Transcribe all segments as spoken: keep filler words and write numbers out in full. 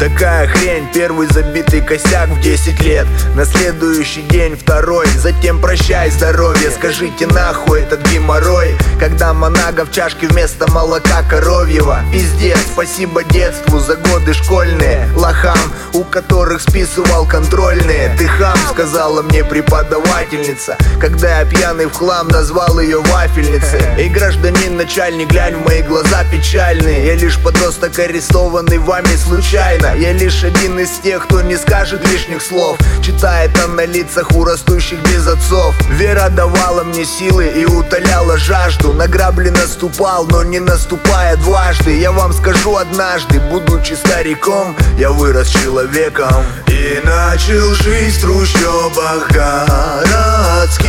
Такая хрень, первый забитый косяк в десять лет. На следующий день второй, затем прощай, здоровье. Скажите нахуй этот геморрой, когда манага в чашке вместо молока коровьего. Пиздец, спасибо детству за годы школьные. Лохам, у которых списывал контрольные. Ты хам, сказала мне преподавательница, когда я пьяный в хлам назвал ее вафельницей. Эй, гражданин начальник, глянь в мои глаза печальные. Я лишь подросток, арестованный вами случайно. Я лишь один из тех, кто не скажет лишних слов. Читает он на лицах у растущих без отцов. Вера давала мне силы и утоляла жажду. На грабли наступал, но не наступая дважды. Я вам скажу однажды, будучи стариком, я вырос человеком и начал жизнь в трущобах городских.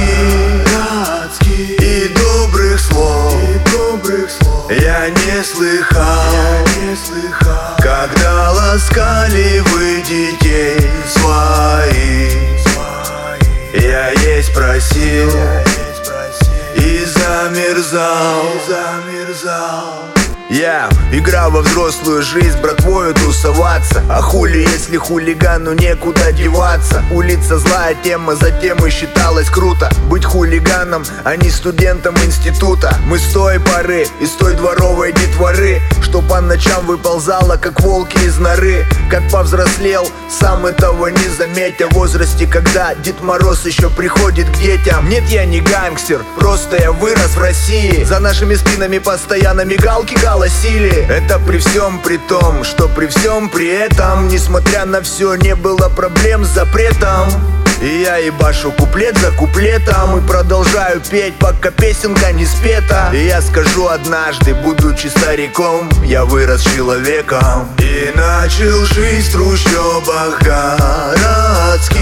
И добрых слов, и добрых слов я не слыхал, я не слыхал, когда ласкали вы детей своих. Я есть просил, я есть просил и замерзал, и замерзал. Я, yeah, игра во взрослую жизнь, братвою тусоваться. А хули, если хулигану некуда деваться? Улица злая тема, затем и считалось круто быть хулиганом, а не студентом института. Мы с той поры, из той дворовой детворы, что по ночам выползала, как волки из норы. Как повзрослел, сам этого не заметя, в возрасте, когда Дед Мороз еще приходит к детям. Нет, я не гангстер, просто я вырос в России. За нашими спинами постоянно мигалки галочки. Это при всем при том, что при всем при этом, несмотря на все, не было проблем с запретом. И я ебашу куплет за куплетом и продолжаю петь, пока песенка не спета. И я скажу однажды, будучи стариком, я вырос человеком и начал жизнь в трущобах городских.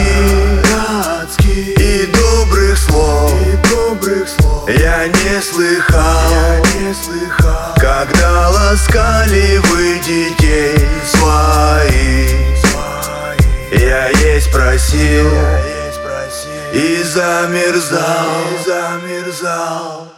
И добрых слов, и добрых слов я не слыхал, я не слыхал, когда ласкали вы детей своих. Я есть просил, я есть просил и замерзал, и замерзал.